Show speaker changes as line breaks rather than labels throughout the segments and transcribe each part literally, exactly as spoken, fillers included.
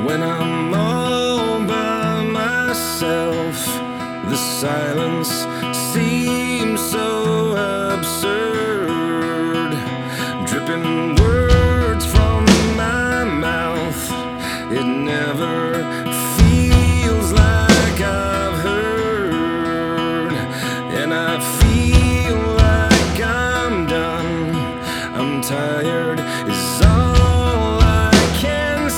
When I'm all by myself, the silence seems so absurd. Dripping words from my mouth, it never feels like I've heard. And I feel like I'm done, I'm tired is all I can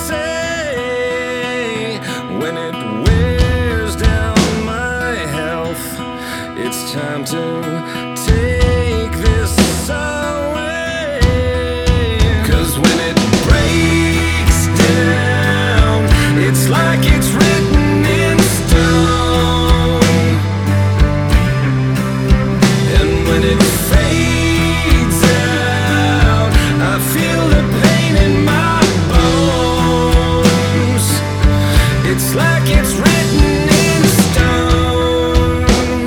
say. When it wears down my health, it's time to take this away. 'Cause when it breaks down, it's like it's written in stone. And when it fades out, I feel the pain in my bones. It's like it's written in stone.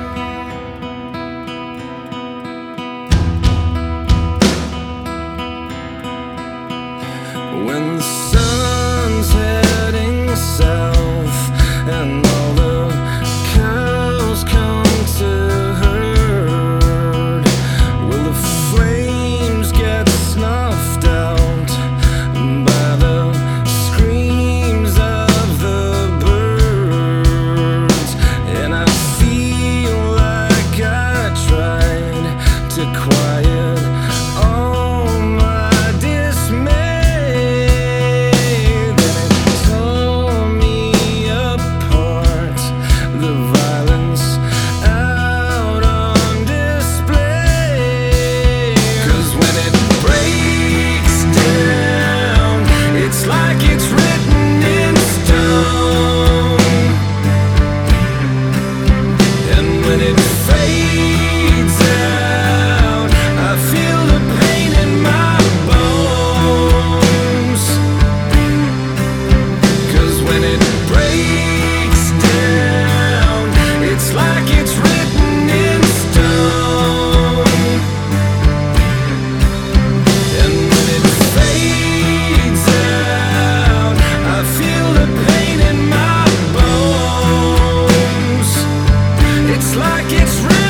When the sun's heading south and all the cows come to herd, will the flames get snuffed out by the screams of the birds? And I feel like I tried to quiet all my dismay. Then it tore me apart, the violence out on display. 'Cause when it breaks down, it's like it's written in stone. And when it fades out, I feel the pain in my bones. 'Cause when it breaks down, it's like it's written in stone. And when it fades out, I feel the pain in my bones. It's like it's written